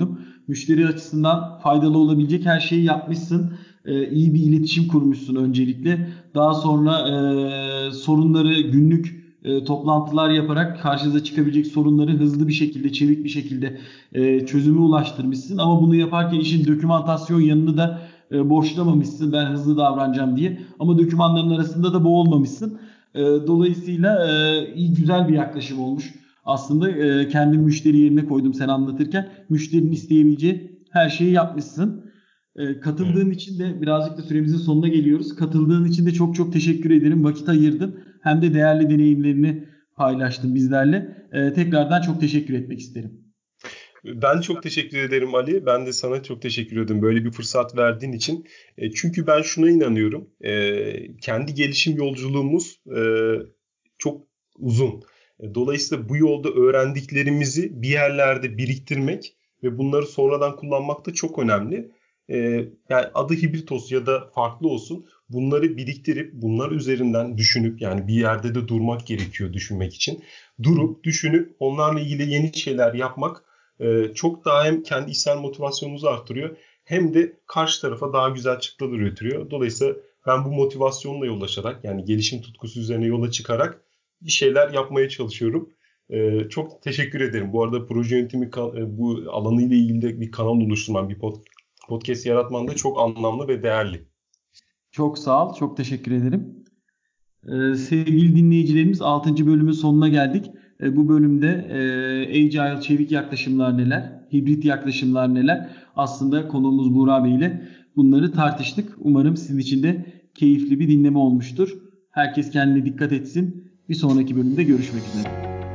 Müşteri açısından faydalı olabilecek her şeyi yapmışsın. Ee, iyi bir iletişim kurmuşsun öncelikle. Daha sonra e, sorunları günlük e, toplantılar yaparak karşınıza çıkabilecek sorunları hızlı bir şekilde, çevik bir şekilde e, çözüme ulaştırmışsın. Ama bunu yaparken işin dokümantasyon yanını da e, boşlamamışsın. Ben hızlı davranacağım diye. Ama dokümanların arasında da boğulmamışsın. E, dolayısıyla e, iyi, güzel bir yaklaşım olmuş. Aslında e, kendim müşteri yerine koydum sen anlatırken. Müşterinin isteyebileceği her şeyi yapmışsın. E, Evet. katıldığın için de birazcık da süremizin sonuna geliyoruz. Katıldığın için de çok çok teşekkür ederim. Vakit ayırdın. Hem de değerli deneyimlerini paylaştın bizlerle. E, tekrardan çok teşekkür etmek isterim. Ben çok teşekkür ederim Ali. Ben de sana çok teşekkür ederim böyle bir fırsat verdiğin için. E, çünkü ben şuna inanıyorum. E, kendi gelişim yolculuğumuz e, çok uzun. E, dolayısıyla bu yolda öğrendiklerimizi bir yerlerde biriktirmek ve bunları sonradan kullanmak da çok önemli. E, Yani adı hibrit olsun ya da farklı olsun. Bunları biriktirip bunlar üzerinden düşünüp yani bir yerde de durmak gerekiyor düşünmek için. Durup düşünüp onlarla ilgili yeni şeyler yapmak ee, çok daha hem kendi içsel motivasyonumuzu arttırıyor hem de karşı tarafa daha güzel çıktılar üretiyor. Dolayısıyla ben bu motivasyonla yolaşarak yani gelişim tutkusu üzerine yola çıkarak bir şeyler yapmaya çalışıyorum. Ee, çok teşekkür ederim. Bu arada proje yönetimi bu alanıyla ilgili de bir kanal oluşturman, bir pod, podcast yaratman da çok anlamlı ve değerli. Çok sağ ol. Çok teşekkür ederim. Ee, sevgili dinleyicilerimiz altıncı bölümün sonuna geldik. Ee, bu bölümde e, Agile çevik yaklaşımlar neler, hibrit yaklaşımlar neler? Aslında konuğumuz Buğra Bey ile bunları tartıştık. Umarım sizin için de keyifli bir dinleme olmuştur. Herkes kendine dikkat etsin. Bir sonraki bölümde görüşmek üzere.